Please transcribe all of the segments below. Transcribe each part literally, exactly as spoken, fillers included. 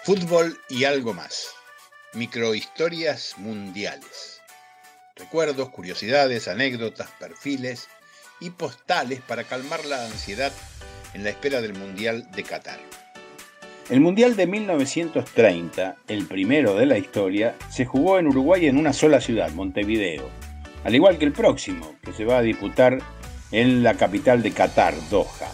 Fútbol y algo más. Microhistorias mundiales. Recuerdos, curiosidades, anécdotas, perfiles y postales para calmar la ansiedad en la espera del Mundial de Qatar. El Mundial de mil novecientos treinta, el primero de la historia, se jugó en Uruguay en una sola ciudad, Montevideo, al igual que el próximo, que se va a disputar en la capital de Qatar, Doha.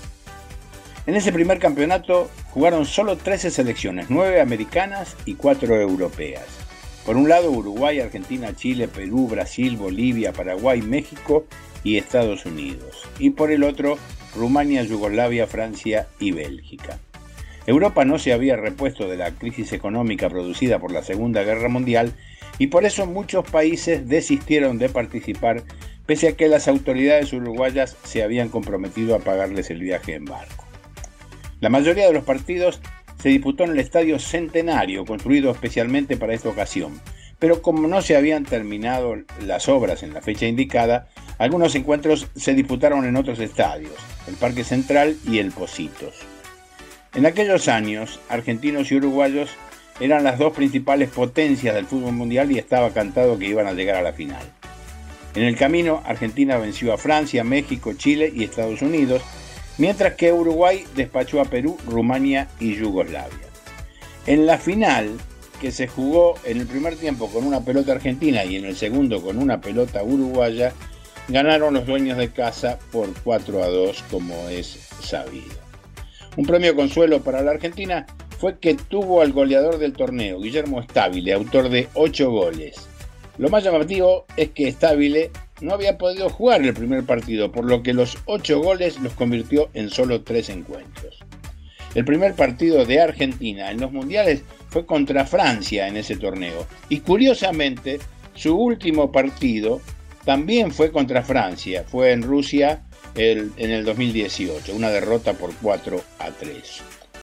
En ese primer campeonato jugaron solo trece selecciones, nueve americanas y cuatro europeas. Por un lado Uruguay, Argentina, Chile, Perú, Brasil, Bolivia, Paraguay, México y Estados Unidos. Y por el otro, Rumania, Yugoslavia, Francia y Bélgica. Europa no se había repuesto de la crisis económica producida por la Segunda Guerra Mundial y por eso muchos países desistieron de participar, pese a que las autoridades uruguayas se habían comprometido a pagarles el viaje en barco. La mayoría de los partidos se disputó en el Estadio Centenario, construido especialmente para esta ocasión, pero como no se habían terminado las obras en la fecha indicada, algunos encuentros se disputaron en otros estadios, el Parque Central y el Pocitos. En aquellos años, argentinos y uruguayos eran las dos principales potencias del fútbol mundial y estaba cantado que iban a llegar a la final. En el camino, Argentina venció a Francia, México, Chile y Estados Unidos, mientras que Uruguay despachó a Perú, Rumania y Yugoslavia. En la final, que se jugó en el primer tiempo con una pelota argentina y en el segundo con una pelota uruguaya, ganaron los dueños de casa por cuatro a dos, como es sabido. Un premio consuelo para la Argentina fue que tuvo al goleador del torneo, Guillermo Stabile, autor de ocho goles. Lo más llamativo es que Stabile no había podido jugar el primer partido, por lo que los ocho goles los convirtió en solo tres encuentros. El primer partido de Argentina en los mundiales fue contra Francia en ese torneo, y curiosamente su último partido también fue contra Francia, fue en Rusia el, en el dos mil dieciocho, una derrota por cuatro a tres.